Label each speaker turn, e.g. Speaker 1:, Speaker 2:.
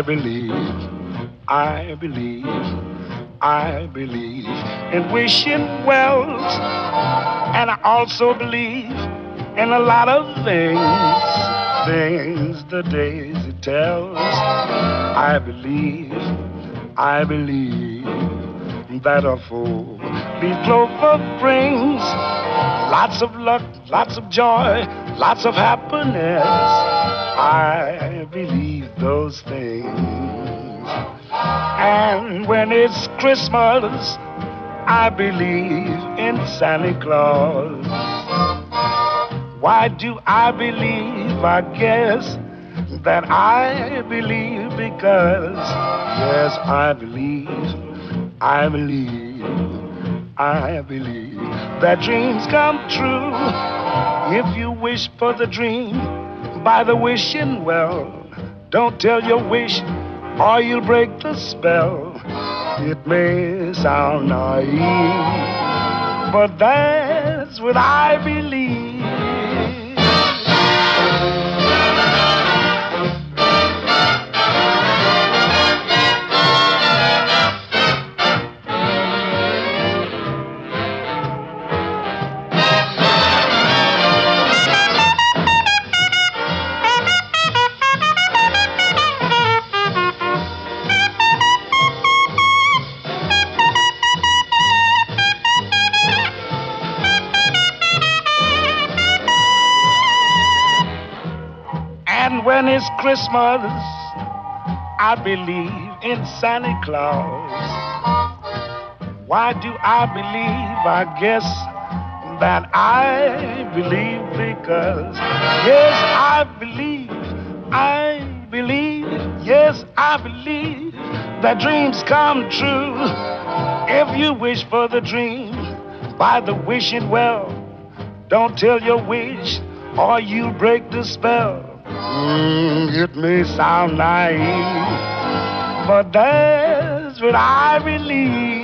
Speaker 1: believe, I believe, I believe in wishing wells, and I also believe in a lot of things the daisy tells. I believe that a four-leaf clover brings lots of luck, lots of joy, lots of happiness. I believe those things. And when it's Christmas, I believe in Santa Claus. Why do I believe? I guess that I believe because, yes, I believe that dreams come true. If you wish for the dream by the wishing well, don't tell your wish or you'll break the spell. It may sound naive, but that's what I believe. And when it's Christmas, I believe in Santa Claus. Why do I believe? I guess that I believe because, yes, yes, I believe that dreams come true. If you wish for the dream by the wishing well, don't tell your wish or you'll break the spell. It may sound naive, but that's what I believe.